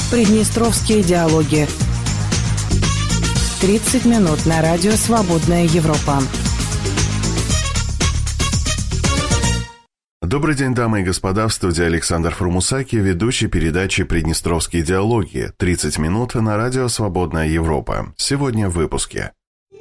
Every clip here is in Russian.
Приднестровские диалоги. 30 минут на радио «Свободная Европа». Добрый день, дамы и господа, в студии Александр Фурмусаки, ведущий передачи «Приднестровские диалоги». 30 минут на радио «Свободная Европа». Сегодня в выпуске.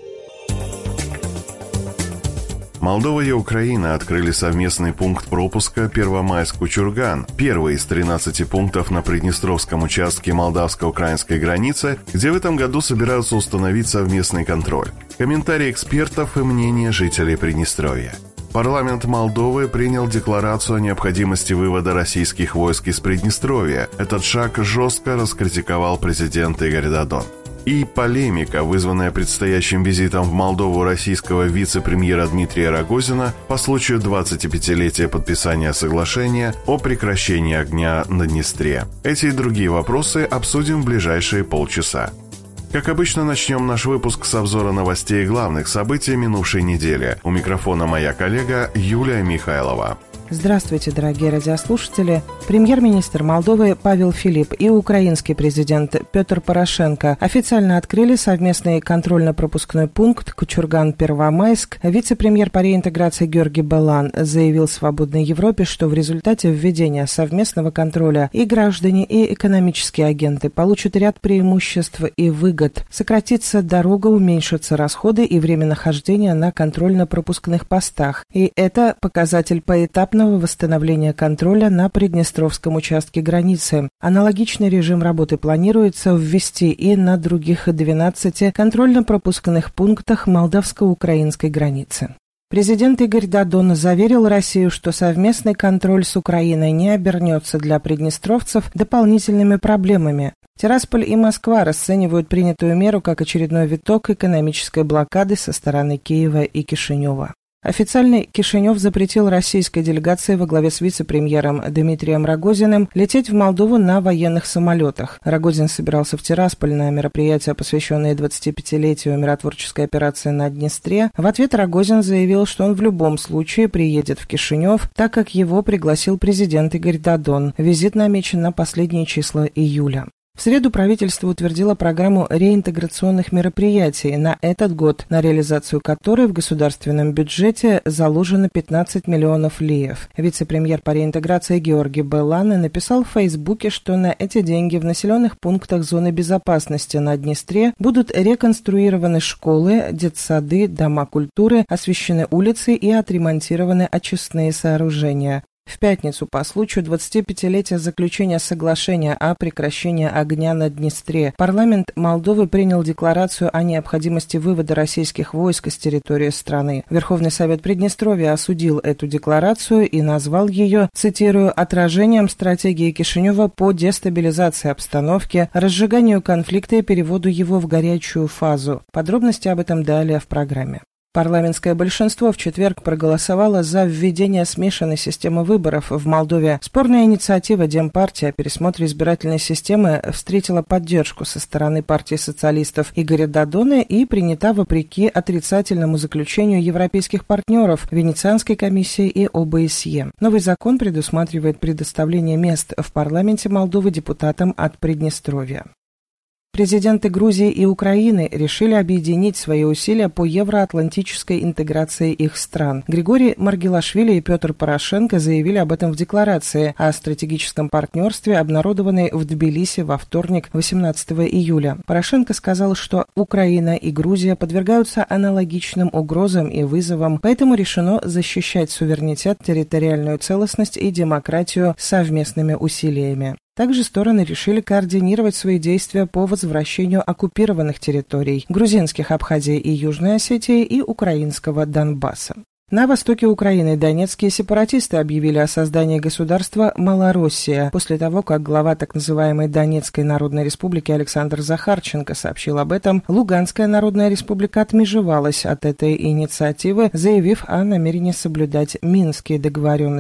Молдова и Украина открыли совместный пункт пропуска Первомайск-Кучурган, первый из 13 пунктов на приднестровском участке молдавско-украинской границы, где в этом году собираются установить совместный контроль. Комментарии экспертов и мнения жителей Приднестровья. Парламент Молдовы принял декларацию о необходимости вывода российских войск из Приднестровья. Этот шаг жестко раскритиковал президент Игорь Додон. И полемика, вызванная предстоящим визитом в Молдову российского вице-премьера Дмитрия Рогозина по случаю 25-летия подписания соглашения о прекращении огня на Днестре. Эти и другие вопросы обсудим в ближайшие полчаса. Как обычно, начнем наш выпуск с обзора новостей и главных событий минувшей недели. У микрофона моя коллега Юлия Михайлова. Здравствуйте, дорогие радиослушатели. Премьер-министр Молдовы Павел Филипп и украинский президент Петр Порошенко официально открыли совместный контрольно-пропускной пункт Кучурган-Первомайск. Вице-премьер по реинтеграции Георгий Балан заявил «Свободной Европе», что в результате введения совместного контроля и граждане, и экономические агенты получат ряд преимуществ и выгод. Сократится дорога, уменьшатся расходы и время нахождения на контрольно-пропускных постах. И это показатель поэтапного восстановления контроля на приднестровском участке границы. Аналогичный режим работы планируется ввести и на других 12 контрольно-пропускных пунктах молдавско-украинской границы. Президент Игорь Додон заверил Россию, что совместный контроль с Украиной не обернется для приднестровцев дополнительными проблемами. Тирасполь и Москва расценивают принятую меру как очередной виток экономической блокады со стороны Киева и Кишинева. Официально Кишинев запретил российской делегации во главе с вице-премьером Дмитрием Рогозиным лететь в Молдову на военных самолетах. Рогозин собирался в Тирасполь на мероприятие, посвященное 25-летию миротворческой операции на Днестре. В ответ Рогозин заявил, что он в любом случае приедет в Кишинев, так как его пригласил президент Игорь Додон. Визит намечен на последние числа июля. В среду правительство утвердило программу реинтеграционных мероприятий на этот год, на реализацию которой в государственном бюджете заложено 15 миллионов леев. Вице-премьер по реинтеграции Георгий Балан написал в Фейсбуке, что на эти деньги в населенных пунктах зоны безопасности на Днестре будут реконструированы школы, детсады, дома культуры, освещены улицы и отремонтированы очистные сооружения. В пятницу по случаю 25-летия заключения соглашения о прекращении огня на Днестре парламент Молдовы принял декларацию о необходимости вывода российских войск с территории страны. Верховный совет Приднестровья осудил эту декларацию и назвал ее, цитирую, «отражением стратегии Кишинева по дестабилизации обстановки, разжиганию конфликта и переводу его в горячую фазу». Подробности об этом далее в программе. Парламентское большинство в четверг проголосовало за введение смешанной системы выборов в Молдове. Спорная инициатива Демпартии о пересмотре избирательной системы встретила поддержку со стороны партии социалистов Игоря Додона и принята вопреки отрицательному заключению европейских партнеров, Венецианской комиссии и ОБСЕ. Новый закон предусматривает предоставление мест в парламенте Молдовы депутатам от Приднестровья. Президенты Грузии и Украины решили объединить свои усилия по евроатлантической интеграции их стран. Григорий Маргелашвили и Петр Порошенко заявили об этом в декларации о стратегическом партнерстве, обнародованной в Тбилиси во вторник, 18 июля. Порошенко сказал, что Украина и Грузия подвергаются аналогичным угрозам и вызовам, поэтому решено защищать суверенитет, территориальную целостность и демократию совместными усилиями. Также стороны решили координировать свои действия по возвращению оккупированных территорий грузинских Абхазии и Южной Осетии и украинского Донбасса. На востоке Украины донецкие сепаратисты объявили о создании государства Малороссия после того, как глава так называемой Донецкой Народной Республики Александр Захарченко сообщил об этом. Луганская Народная Республика отмежевалась от этой инициативы, заявив о намерении соблюдать Минские договоренности.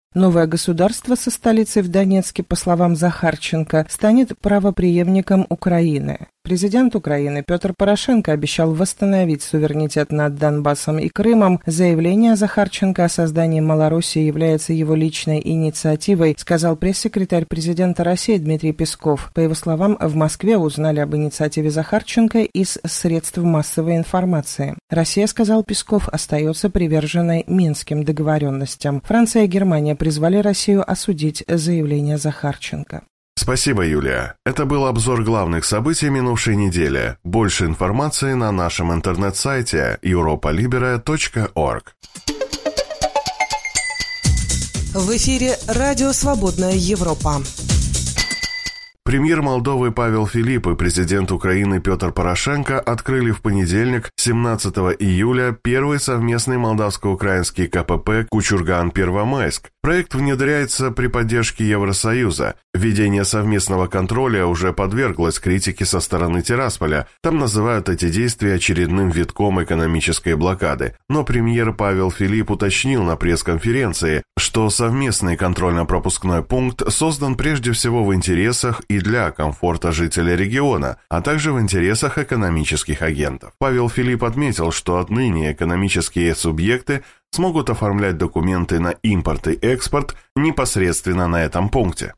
Новое государство со столицей в Донецке, по словам Захарченко, станет правопреемником Украины. Президент Украины Петр Порошенко обещал восстановить суверенитет над Донбассом и Крымом. Заявление Захарченко о создании Малороссии является его личной инициативой, сказал пресс-секретарь президента России Дмитрий Песков. По его словам, в Москве узнали об инициативе Захарченко из средств массовой информации. Россия, сказал Песков, остается приверженной Минским договоренностям. Франция и Германия призвали Россию осудить заявление Захарченко. Спасибо, Юлия. Это был обзор главных событий минувшей недели. Больше информации на нашем интернет-сайте europalibera.org. В эфире «Радио Свободная Европа». Премьер Молдовы Павел Филипп и президент Украины Петр Порошенко открыли в понедельник, 17 июля, первый совместный молдавско-украинский КПП Кучурган-Первомайск. Проект внедряется при поддержке Евросоюза. Введение совместного контроля уже подверглось критике со стороны Тирасполя. Там называют эти действия очередным витком экономической блокады. Но премьер Павел Филипп уточнил на пресс-конференции, что совместный контрольно-пропускной пункт создан прежде всего в интересах и для комфорта жителей региона, а также в интересах экономических агентов. Павел Филипп отметил, что отныне экономические субъекты смогут оформлять документы на импорт и экспорт непосредственно на этом пункте.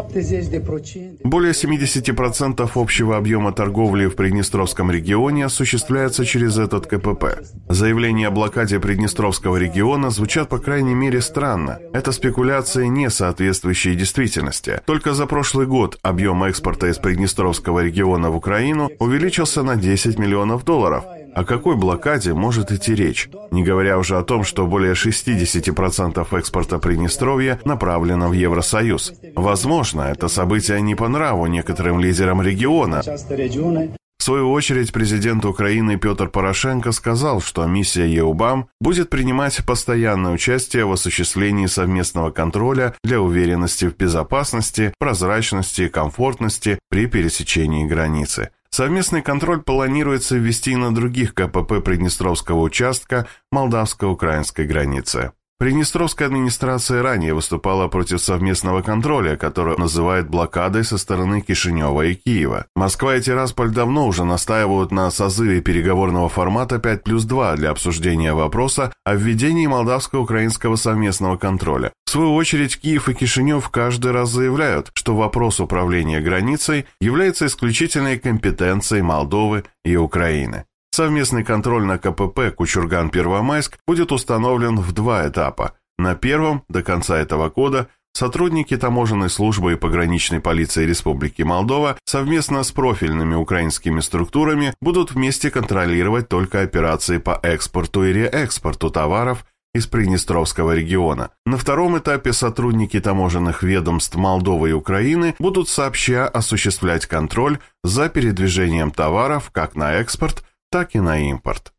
Более 70% общего объема торговли в Приднестровском регионе осуществляется через этот КПП. Заявления о блокаде Приднестровского региона звучат, по крайней мере, странно. Это спекуляции, не соответствующие действительности. Только за прошлый год объем экспорта из Приднестровского региона в Украину увеличился на $10 миллионов. О какой блокаде может идти речь? Не говоря уже о том, что более 60% экспорта Приднестровья направлено в Евросоюз. Возможно, это событие не по нраву некоторым лидерам региона. В свою очередь, президент Украины Петр Порошенко сказал, что миссия ЕУБАМ будет принимать постоянное участие в осуществлении совместного контроля для уверенности в безопасности, прозрачности и комфортности при пересечении границы. Совместный контроль планируется ввести на других КПП Приднестровского участка молдавско-украинской границы. Приднестровская администрация ранее выступала против совместного контроля, который называют блокадой со стороны Кишинева и Киева. Москва и Тирасполь давно уже настаивают на созыве переговорного формата 5+2 для обсуждения вопроса о введении молдавско-украинского совместного контроля. В свою очередь, Киев и Кишинев каждый раз заявляют, что вопрос управления границей является исключительной компетенцией Молдовы и Украины. Совместный контроль на КПП Кучурган-Первомайск будет установлен в 2 этапа. На первом, до конца этого года, сотрудники таможенной службы и пограничной полиции Республики Молдова совместно с профильными украинскими структурами будут вместе контролировать только операции по экспорту и реэкспорту товаров из Приднестровского региона. На втором этапе сотрудники таможенных ведомств Молдовы и Украины будут сообща осуществлять контроль за передвижением товаров как на экспорт, так и на импорт.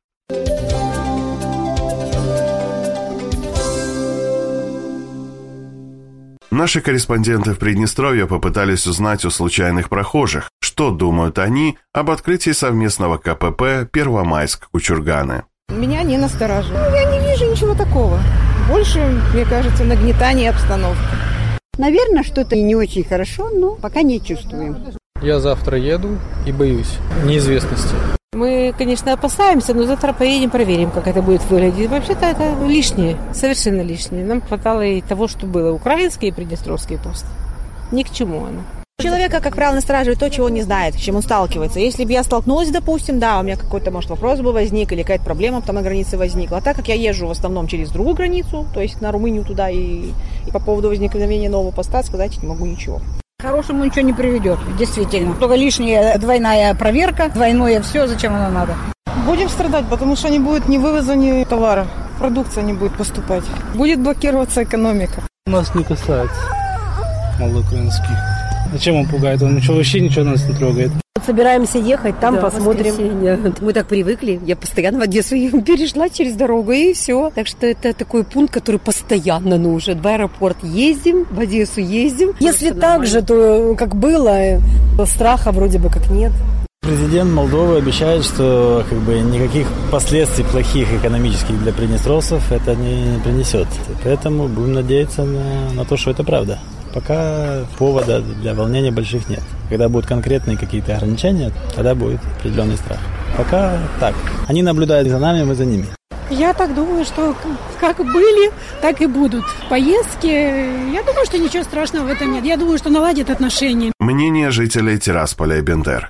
Наши корреспонденты в Приднестровье попытались узнать у случайных прохожих, что думают они об открытии совместного КПП Первомайск-Кучурганы. Меня не настораживает. Я не вижу ничего такого. Больше, мне кажется, нагнетание обстановки. Наверное, что-то не очень хорошо, но пока не чувствуем. Я завтра еду и боюсь неизвестности. Мы, конечно, опасаемся, но завтра поедем, проверим, как это будет выглядеть. Вообще-то это лишнее, совершенно лишнее. Нам хватало и того, что было украинские и приднестровские просто. Ни к чему оно. Человека, как правило, настораживает то, чего он не знает, с чем он сталкивается. Если бы я столкнулась, допустим, да, у меня какой-то, может, вопрос бы возник или какая-то проблема там на границе возникла. А так как я езжу в основном через другую границу, то есть на Румынию туда, и по поводу возникновения нового поста сказать не могу ничего. К хорошему ничего не приведет, действительно. Только лишняя двойная проверка, двойное все, зачем оно надо. Будем страдать, потому что не будет ни вывоза, ни товара. Продукция не будет поступать. Будет блокироваться экономика. Нас не касается, молдоукраинский. Зачем он пугает? Он вообще ничего нас не трогает. Собираемся ехать, там посмотрим. Мы так привыкли. Я постоянно в Одессу перешла через дорогу, и все. Так что это такой пункт, который постоянно нужен. В аэропорт ездим, в Одессу ездим. Если так же, то как было, страха вроде бы как нет. Президент Молдовы обещает, что никаких последствий плохих экономических для приднестровцев это не принесет. Поэтому будем надеяться на то, что это правда. Пока повода для волнения больших нет. Когда будут конкретные какие-то ограничения, тогда будет определенный страх. Пока так. Они наблюдают за нами, мы за ними. Я так думаю, что как были, так и будут поездки. Я думаю, что ничего страшного в этом нет. Я думаю, что наладят отношения. Мнение жителей Тирасполя и Бендер.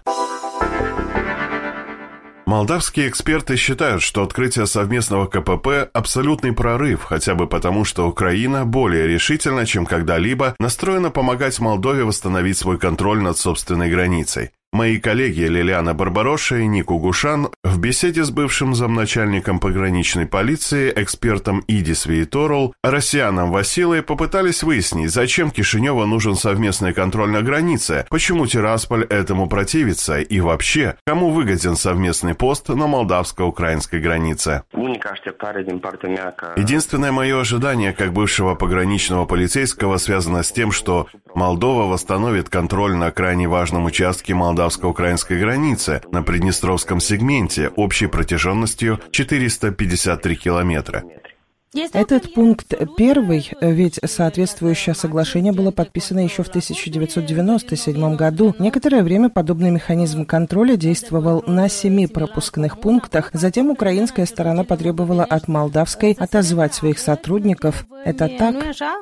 Молдавские эксперты считают, что открытие совместного КПП – абсолютный прорыв, хотя бы потому, что Украина более решительно, чем когда-либо, настроена помогать Молдове восстановить свой контроль над собственной границей. Мои коллеги Лилиана Барбароша и Нику Гушан в беседе с бывшим замначальником пограничной полиции, экспертом Идис Вииторул, Россианом Василой попытались выяснить, зачем Кишиневу нужен совместный контроль на границе, почему Тирасполь этому противится и вообще, кому выгоден совместный пост на молдавско-украинской границе. Единственное мое ожидание как бывшего пограничного полицейского связано с тем, что Молдова восстановит контроль на крайне важном участке молдавско-украинской границы на Приднестровском сегменте общей протяженностью 453 километра. Этот пункт первый, ведь соответствующее соглашение было подписано еще в 1997 году. Некоторое время подобный механизм контроля действовал на 7 пропускных пунктах. Затем украинская сторона потребовала от молдавской отозвать своих сотрудников. Это так?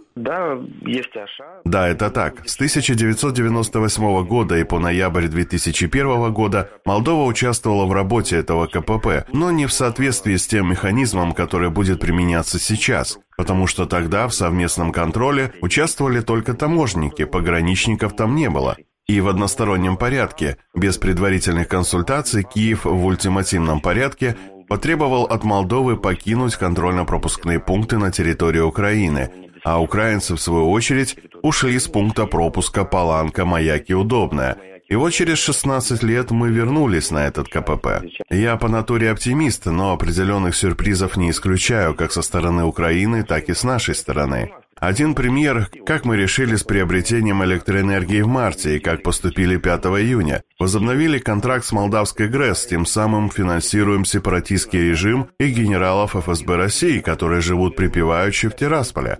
Да, это так. С 1998 года и по ноябрь 2001 года Молдова участвовала в работе этого КПП, но не в соответствии с тем механизмом, который будет применяться сейчас, потому что тогда в совместном контроле участвовали только таможенники, пограничников там не было. И в одностороннем порядке, без предварительных консультаций, Киев в ультимативном порядке потребовал от Молдовы покинуть контрольно-пропускные пункты на территории Украины, а украинцы, в свою очередь, ушли с пункта пропуска Паланка-Маяки Удобная. И вот через 16 лет мы вернулись на этот КПП. Я по натуре оптимист, но определенных сюрпризов не исключаю как со стороны Украины, так и с нашей стороны. Один пример, как мы решили с приобретением электроэнергии в марте и как поступили 5 июня. Возобновили контракт с молдавской ГРЭС, тем самым финансируем сепаратистский режим и генералов ФСБ России, которые живут припеваючи в Тирасполе.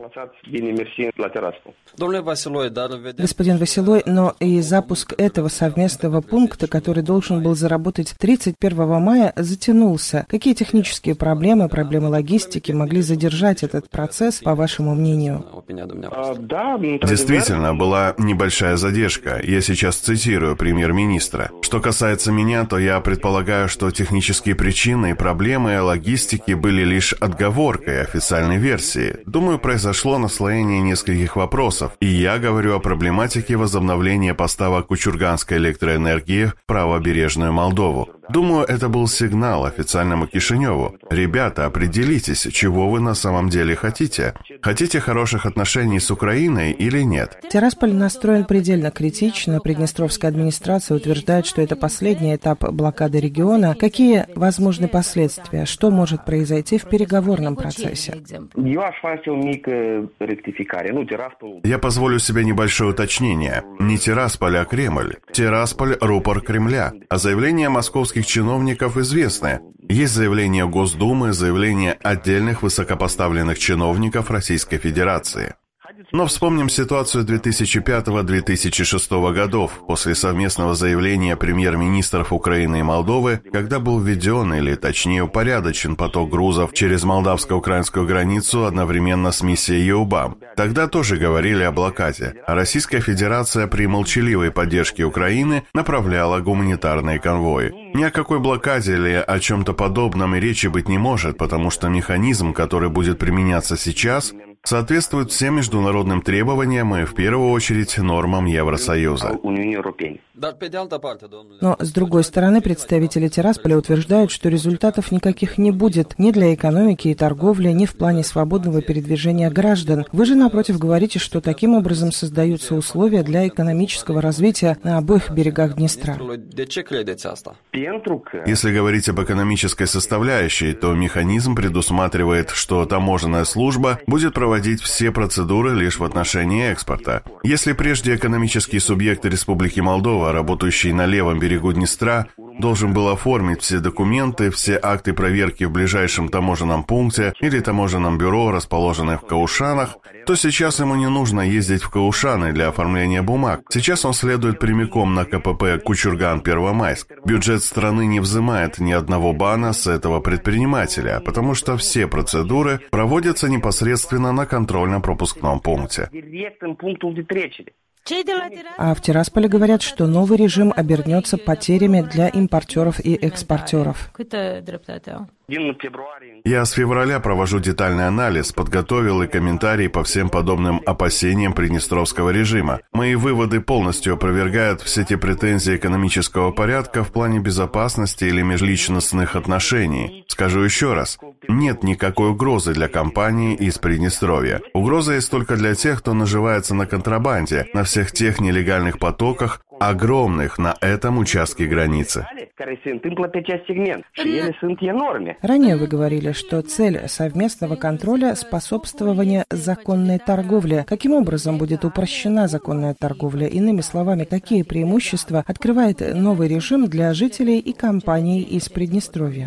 Господин Василой, но и запуск этого совместного пункта, который должен был заработать 31 мая, затянулся. Какие технические проблемы логистики могли задержать этот процесс, по вашему мнению? Действительно, была небольшая задержка. Я сейчас цитирую премьер-министра. Что касается меня, то я предполагаю, что технические причины и проблемы логистики были лишь отговоркой официальной версии. Думаю, произошло наслоение нескольких вопросов, и я говорю о проблематике возобновления поставок кучурганской электроэнергии в правобережную Молдову. Думаю, это был сигнал официальному Кишиневу. Ребята, определитесь, чего вы на самом деле хотите. Хотите хороших отношений с Украиной или нет? Тирасполь настроен предельно критично. Приднестровская администрация утверждает, что это последний этап блокады региона. Какие возможны последствия? Что может произойти в переговорном процессе? Я позволю себе небольшое уточнение. Не Тирасполь, а Кремль. Тирасполь – рупор Кремля. А заявления московских чиновников известны. Есть заявления Госдумы, заявления отдельных высокопоставленных чиновников Российской Федерации. Но вспомним ситуацию 2005-2006 годов, после совместного заявления премьер-министров Украины и Молдовы, когда был введен, или точнее упорядочен поток грузов через молдавско-украинскую границу одновременно с миссией ЕУБАМ. Тогда тоже говорили о блокаде, а Российская Федерация при молчаливой поддержке Украины направляла гуманитарные конвои. Ни о какой блокаде или о чем-то подобном и речи быть не может, потому что механизм, который будет применяться сейчас, соответствует всем международным требованиям и, в первую очередь, нормам Евросоюза. Но, с другой стороны, представители Тирасполя утверждают, что результатов никаких не будет ни для экономики и торговли, ни в плане свободного передвижения граждан. Вы же, напротив, говорите, что таким образом создаются условия для экономического развития на обоих берегах Днестра. Если говорить об экономической составляющей, то механизм предусматривает, что таможенная служба будет проводить все процедуры лишь в отношении экспорта. Если прежде экономические субъекты Республики Молдова, работающие на левом берегу Днестра, должен был оформить все документы, все акты проверки в ближайшем таможенном пункте или таможенном бюро, расположенных в Каушанах, то сейчас ему не нужно ездить в Каушаны для оформления бумаг. Сейчас он следует прямиком на КПП Кучурган-Первомайск. Бюджет страны не взимает ни одного бана с этого предпринимателя, потому что все процедуры проводятся непосредственно на контрольно-пропускном пункте. А в Тирасполе говорят, что новый режим обернется потерями для импортеров и экспортеров. Я с февраля провожу детальный анализ, подготовил и комментарии по всем подобным опасениям приднестровского режима. Мои выводы полностью опровергают все те претензии экономического порядка в плане безопасности или межличностных отношений. Скажу еще раз, нет никакой угрозы для компании из Приднестровья. Угроза есть только для тех, кто наживается на контрабанде, на всех тех нелегальных потоках, огромных на этом участке границы. Ранее вы говорили, что цель совместного контроля – способствование законной торговле. Каким образом будет упрощена законная торговля? Иными словами, какие преимущества открывает новый режим для жителей и компаний из Приднестровья?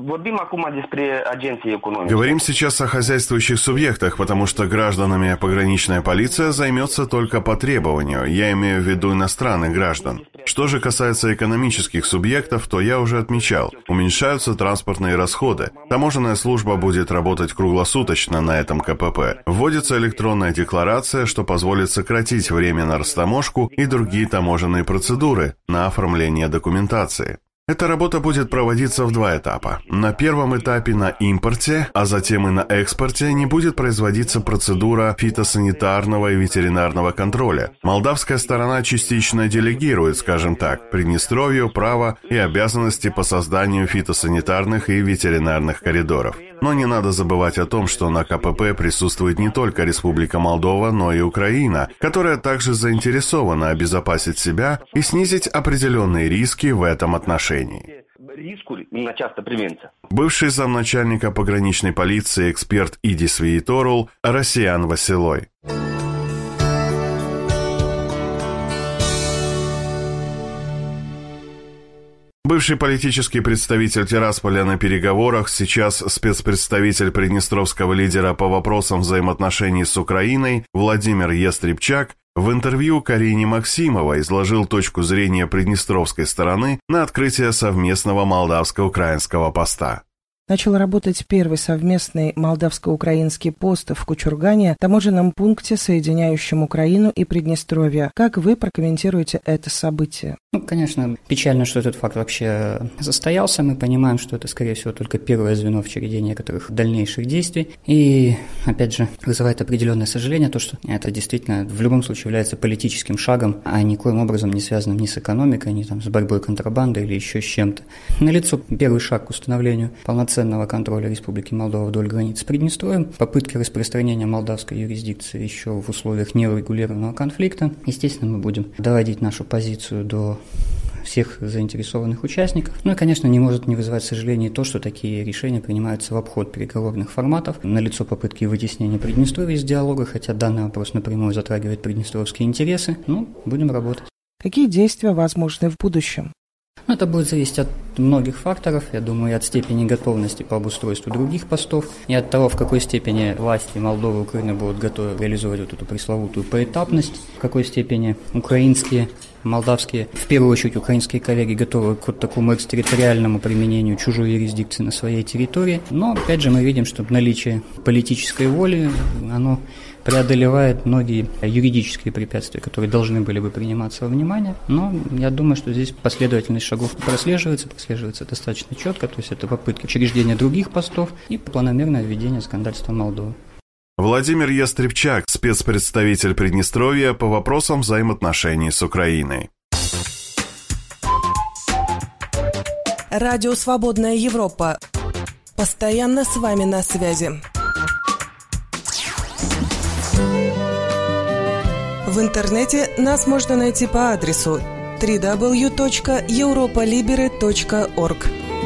Говорим сейчас о хозяйствующих субъектах, потому что гражданами пограничная полиция займется только по требованию. Я имею в виду иностранных граждан. Что же касается экономических субъектов, то я уже отмечал, уменьшаются транспортные расходы. Таможенная служба будет работать круглосуточно на этом КПП. Вводится электронная декларация, что позволит сократить время на растаможку и другие таможенные процедуры на оформление документации. Эта работа будет проводиться в два этапа. На первом этапе на импорте, а затем и на экспорте не будет производиться процедура фитосанитарного и ветеринарного контроля. Молдавская сторона частично делегирует, скажем так, Приднестровью право и обязанности по созданию фитосанитарных и ветеринарных коридоров. Но не надо забывать о том, что на КПП присутствует не только Республика Молдова, но и Украина, которая также заинтересована обезопасить себя и снизить определенные риски в этом отношении. Бывший замначальника пограничной полиции эксперт Идис Вииторул Россиян Василой. Бывший политический представитель Тирасполя на переговорах, сейчас спецпредставитель приднестровского лидера по вопросам взаимоотношений с Украиной Владимир Ястребчак в интервью Карине Максимовой изложил точку зрения приднестровской стороны на открытие совместного молдавско-украинского поста. Начал работать первый совместный молдавско-украинский пост в Кучургане, таможенном пункте, соединяющем Украину и Приднестровье. Как вы прокомментируете это событие? Конечно, печально, что этот факт вообще состоялся. Мы понимаем, что это, скорее всего, только первое звено в череде некоторых дальнейших действий. И, опять же, вызывает определенное сожаление то, что это действительно в любом случае является политическим шагом, а никоим образом не связанным ни с экономикой, ни с борьбой контрабанды или еще с чем-то. Налицо первый шаг к установлению полноценного контроля Республики Молдова вдоль границ с Приднестровьем, попытки распространения молдавской юрисдикции еще в условиях неурегулированного конфликта. Естественно, мы будем доводить нашу позицию до всех заинтересованных участников. Ну и, конечно, не может не вызывать сожаления то, что такие решения принимаются в обход переговорных форматов. Налицо попытки вытеснения Приднестровья из диалога, хотя данный вопрос напрямую затрагивает приднестровские интересы. Будем работать. Какие действия возможны в будущем? Это будет зависеть от многих факторов, я думаю, и от степени готовности по обустройству других постов, и от того, в какой степени власти Молдовы и Украины будут готовы реализовать вот эту пресловутую поэтапность, в какой степени украинские, молдавские, в первую очередь украинские коллеги готовы к вот такому экстерриториальному применению чужой юрисдикции на своей территории. Но, опять же, мы видим, что наличие политической воли, оно преодолевает многие юридические препятствия, которые должны были бы приниматься во внимание. Но я думаю, что здесь последовательность шагов прослеживается достаточно четко, то есть это попытки учреждения других постов и планомерное введение законодательства Молдовы. Владимир Ястребчак, спецпредставитель Приднестровья по вопросам взаимоотношений с Украиной. Радио «Свободная Европа». Постоянно с вами на связи. В интернете нас можно найти по адресу www.europolibere.org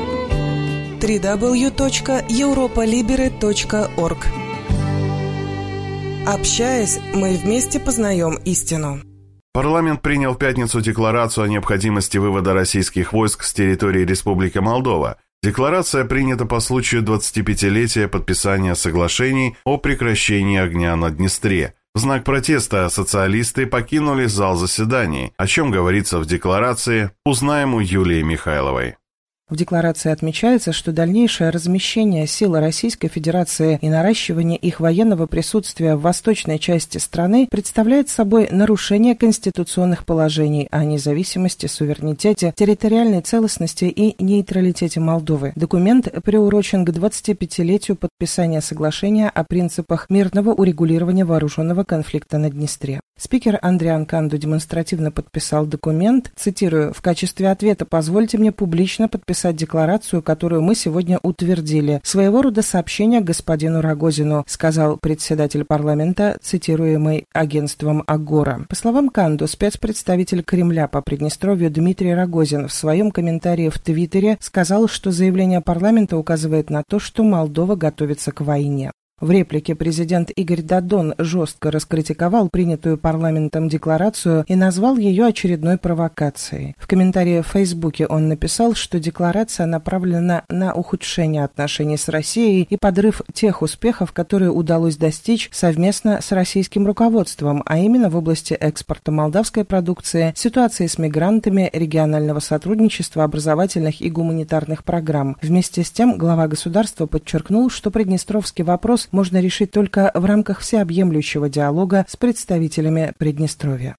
www.europolibere.org. Общаясь, мы вместе познаем истину. Парламент принял в пятницу декларацию о необходимости вывода российских войск с территории Республики Молдова. Декларация принята по случаю 25-летия подписания соглашений о прекращении огня на Днестре. В знак протеста социалисты покинули зал заседаний. О чем говорится в декларации, узнаем у Юлии Михайловой. В декларации отмечается, что дальнейшее размещение сил Российской Федерации и наращивание их военного присутствия в восточной части страны представляет собой нарушение конституционных положений о независимости, суверенитете, территориальной целостности и нейтралитете Молдовы. Документ приурочен к 25-летию подписания соглашения о принципах мирного урегулирования вооруженного конфликта на Днестре. Спикер Андриан Канду демонстративно подписал документ, цитирую, «В качестве ответа позвольте мне публично подписать декларацию, которую мы сегодня утвердили. Своего рода сообщение господину Рогозину», сказал председатель парламента, цитируемый агентством Агора. По словам Канду, спецпредставитель Кремля по Приднестровью Дмитрий Рогозин в своем комментарии в Твиттере сказал, что заявление парламента указывает на то, что Молдова готовится к войне. В реплике президент Игорь Додон жестко раскритиковал принятую парламентом декларацию и назвал ее очередной провокацией. В комментарии в Фейсбуке он написал, что декларация направлена на ухудшение отношений с Россией и подрыв тех успехов, которые удалось достичь совместно с российским руководством, а именно в области экспорта молдавской продукции, ситуации с мигрантами, регионального сотрудничества, образовательных и гуманитарных программ. Вместе с тем глава государства подчеркнул, что приднестровский вопрос можно решить только в рамках всеобъемлющего диалога с представителями Приднестровья.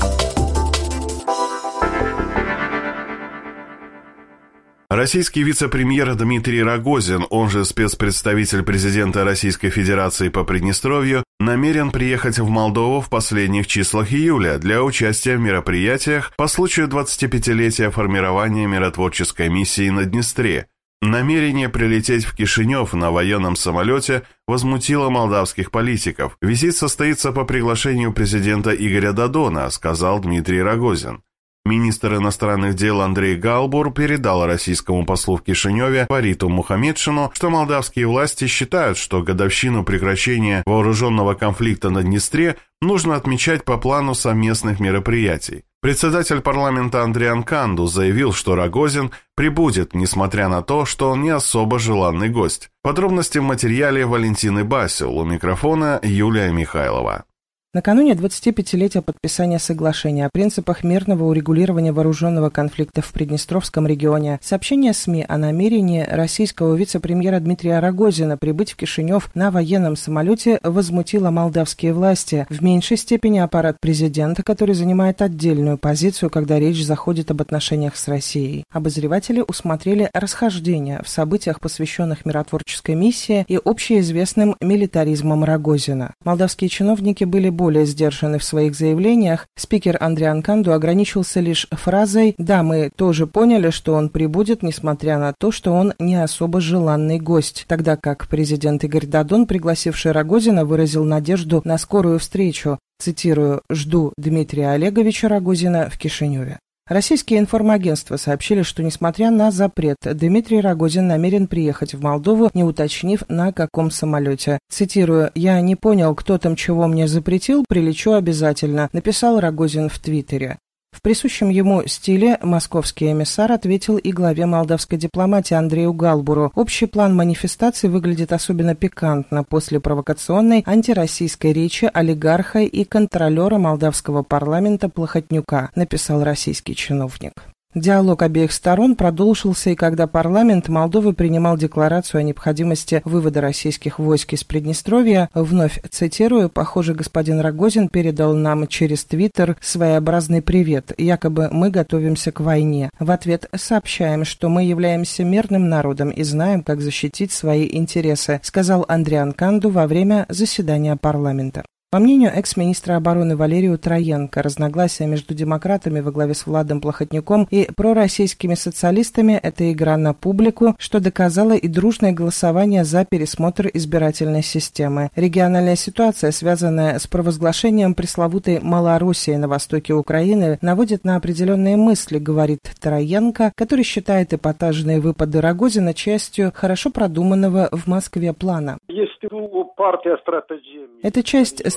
Российский вице-премьер Дмитрий Рогозин, он же спецпредставитель президента Российской Федерации по Приднестровью, намерен приехать в Молдову в последних числах июля для участия в мероприятиях по случаю 25-летия формирования миротворческой миссии на Днестре. Намерение прилететь в Кишинев на военном самолете возмутило молдавских политиков. Визит состоится по приглашению президента Игоря Додона, сказал Дмитрий Рогозин. Министр иностранных дел Андрей Галбур передал российскому послу в Кишиневе Фариту Мухамедшину, что молдавские власти считают, что годовщину прекращения вооруженного конфликта на Днестре нужно отмечать по плану совместных мероприятий. Председатель парламента Андриан Канду заявил, что Рогозин прибудет, несмотря на то, что он не особо желанный гость. Подробности в материале Валентины Басил, у микрофона Юлия Михайлова. Накануне 25-летия подписания соглашения о принципах мирного урегулирования вооруженного конфликта в Приднестровском регионе, сообщение СМИ о намерении российского вице-премьера Дмитрия Рогозина прибыть в Кишинев на военном самолете возмутило молдавские власти, в меньшей степени аппарат президента, который занимает отдельную позицию, когда речь заходит об отношениях с Россией. Обозреватели усмотрели расхождения в событиях, посвященных миротворческой миссии и общеизвестным милитаризмом Рогозина. Молдавские чиновники были более сдержаны в своих заявлениях. Спикер Андриан Канду ограничился лишь фразой «Да, мы тоже поняли, что он прибудет, несмотря на то, что он не особо желанный гость», тогда как президент Игорь Додон, пригласивший Рогозина, выразил надежду на скорую встречу. Цитирую, «Жду Дмитрия Олеговича Рогозина в Кишиневе». Российские информагентства сообщили, что, несмотря на запрет, Дмитрий Рогозин намерен приехать в Молдову, не уточнив, на каком самолете. Цитирую, «Я не понял, кто там чего мне запретил, прилечу обязательно», написал Рогозин в Твиттере. В присущем ему стиле московский эмиссар ответил и главе молдавской дипломатии Андрею Галбуру. Общий план манифестации выглядит особенно пикантно после провокационной антироссийской речи олигарха и контролера молдавского парламента Плохотнюка, написал российский чиновник. Диалог обеих сторон продолжился и когда парламент Молдовы принимал декларацию о необходимости вывода российских войск из Приднестровья, вновь цитирую, похоже, господин Рогозин передал нам через Твиттер своеобразный привет, якобы мы готовимся к войне. В ответ сообщаем, что мы являемся мирным народом и знаем, как защитить свои интересы, сказал Андриан Канду во время заседания парламента. По мнению экс-министра обороны Валерия Троенко, разногласия между демократами во главе с Владом Плохотнюком и пророссийскими социалистами – это игра на публику, что доказало и дружное голосование за пересмотр избирательной системы. Региональная ситуация, связанная с провозглашением пресловутой Малороссии на востоке Украины, наводит на определенные мысли, говорит Троенко, который считает эпатажные выпады Рогозина частью хорошо продуманного в Москве плана. Есть партия стратегии. Это часть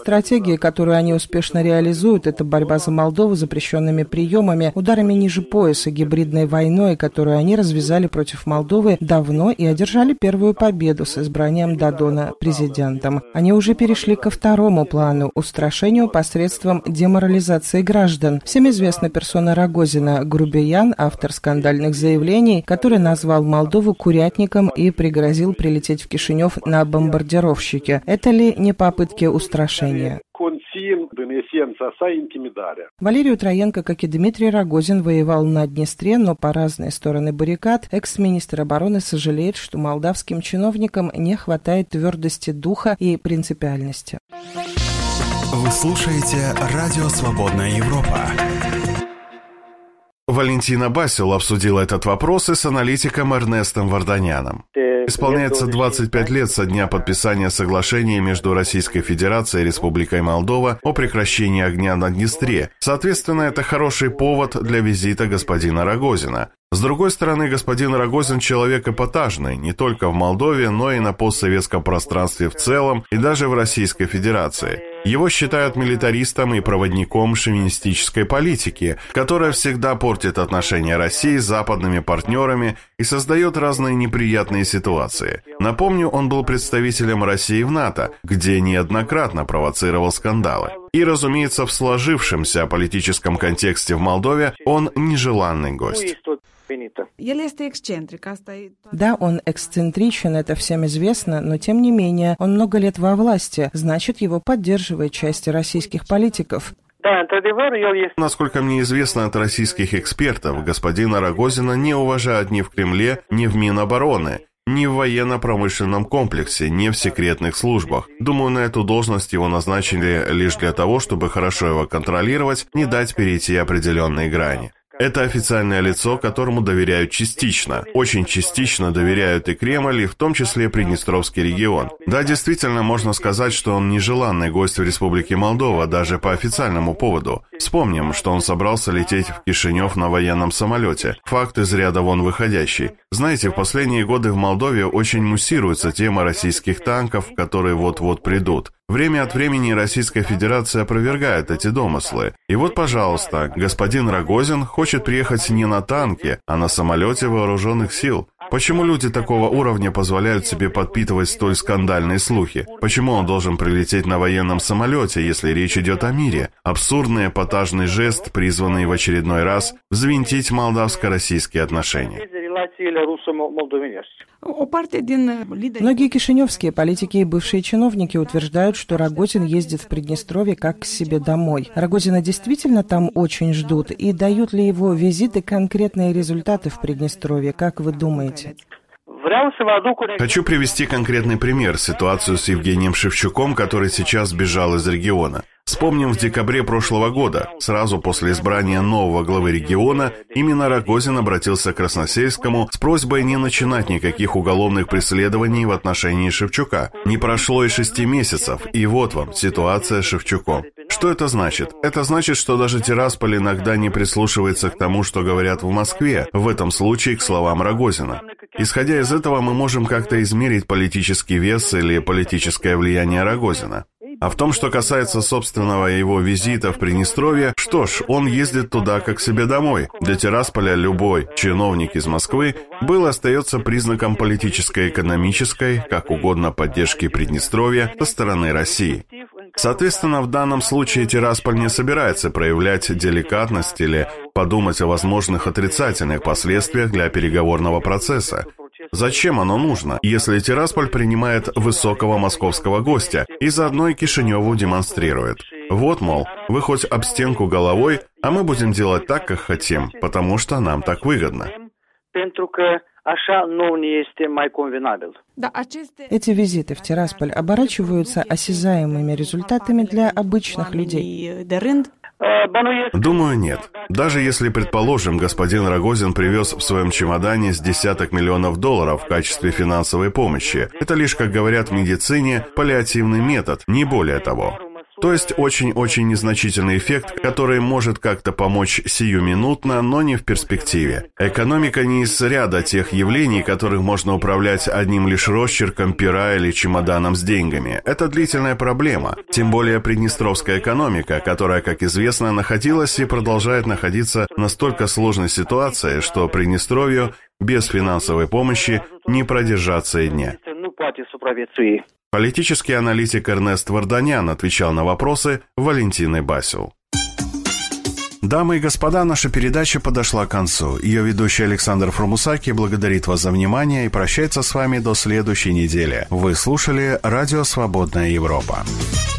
стратегия, которую они успешно реализуют, это борьба за Молдову запрещенными приемами, ударами ниже пояса, гибридной войной, которую они развязали против Молдовы давно и одержали первую победу с избранием Додона президентом. Они уже перешли ко второму плану – устрашению посредством деморализации граждан. Всем известна персона Рогозина, грубиян, автор скандальных заявлений, который назвал Молдову курятником и пригрозил прилететь в Кишинев на бомбардировщике. Это ли не попытки устрашения? Валерий Троенко, как и Дмитрий Рогозин, воевал на Днестре, но по разные стороны баррикад. Экс-министр обороны сожалеет, что молдавским чиновникам не хватает твердости духа и принципиальности. Вы слушаете «Радио Свободная Европа». Валентина Басил обсудила этот вопрос и с аналитиком Эрнестом Варданяном. Исполняется 25 лет со дня подписания соглашения между Российской Федерацией и Республикой Молдова о прекращении огня на Днестре. Соответственно, это хороший повод для визита господина Рогозина. С другой стороны, господин Рогозин человек эпатажный, не только в Молдове, но и на постсоветском пространстве в целом и даже в Российской Федерации. Его считают милитаристом и проводником шовинистической политики, которая всегда портит отношения России с западными партнерами и создает разные неприятные ситуации. Напомню, он был представителем России в НАТО, где неоднократно провоцировал скандалы. И, разумеется, в сложившемся политическом контексте в Молдове он нежеланный гость. Да, он эксцентричен, это всем известно, но тем не менее, он много лет во власти, значит, его поддерживает часть российских политиков. Насколько мне известно от российских экспертов, господина Рогозина не уважают ни в Кремле, ни в Минобороны, ни в военно-промышленном комплексе, ни в секретных службах. Думаю, на эту должность его назначили лишь для того, чтобы хорошо его контролировать, не дать перейти определенные грани. Это официальное лицо, которому доверяют частично. Очень частично доверяют и Кремль, и в том числе Приднестровский регион. Да, действительно, можно сказать, что он нежеланный гость в Республике Молдова, даже по официальному поводу. Вспомним, что он собрался лететь в Кишинев на военном самолете. Факт из ряда вон выходящий. Знаете, в последние годы в Молдове очень муссируется тема российских танков, которые вот-вот придут. Время от времени Российская Федерация опровергает эти домыслы. И вот, пожалуйста, господин Рогозин хочет приехать не на танке, а на самолете вооруженных сил. Почему люди такого уровня позволяют себе подпитывать столь скандальные слухи? Почему он должен прилететь на военном самолете, если речь идет о мире? Абсурдный эпатажный жест, призванный в очередной раз взвинтить молдавско-российские отношения. Многие кишиневские политики и бывшие чиновники утверждают, что Рогозин ездит в Приднестровье как к себе домой. Рогозина действительно там очень ждут? И дают ли его визиты конкретные результаты в Приднестровье? Как вы думаете? Хочу привести конкретный пример, ситуацию с Евгением Шевчуком, который сейчас сбежал из региона. Вспомним, в декабре прошлого года, сразу после избрания нового главы региона, именно Рогозин обратился к Красносельскому с просьбой не начинать никаких уголовных преследований в отношении Шевчука. Не прошло и 6 месяцев, и вот вам ситуация с Шевчуком. Что это значит? Это значит, что даже Тирасполь иногда не прислушивается к тому, что говорят в Москве, в этом случае к словам Рогозина. Исходя из этого, мы можем как-то измерить политический вес или политическое влияние Рогозина. А в том, что касается собственного его визита в Приднестровье, что ж, он ездит туда как к себе домой. Для Тирасполя любой чиновник из Москвы был и остается признаком политической, экономической, как угодно, поддержки Приднестровья со стороны России. Соответственно, в данном случае Тирасполь не собирается проявлять деликатность или подумать о возможных отрицательных последствиях для переговорного процесса. Зачем оно нужно, если Тирасполь принимает высокого московского гостя и заодно и Кишиневу демонстрирует? Вот, мол, вы хоть об стенку головой, а мы будем делать так, как хотим, потому что нам так выгодно. Эти визиты в Тирасполь оборачиваются осязаемыми результатами для обычных людей? Думаю, нет. Даже если, предположим, господин Рогозин привез в своем чемодане с десяток миллионов долларов в качестве финансовой помощи, это лишь, как говорят в медицине, паллиативный метод, не более того. То есть очень-очень незначительный эффект, который может как-то помочь сиюминутно, но не в перспективе. Экономика не из ряда тех явлений, которых можно управлять одним лишь росчерком пера или чемоданом с деньгами. Это длительная проблема. Тем более приднестровская экономика, которая, как известно, находилась и продолжает находиться в настолько сложной ситуации, что Приднестровью без финансовой помощи не продержаться и дня. Политический аналитик Эрнест Варданян отвечал на вопросы Валентины Басил. Дамы и господа, наша передача подошла к концу. Ее ведущий Александр Фромусаки благодарит вас за внимание и прощается с вами до следующей недели. Вы слушали Радио «Свободная Европа».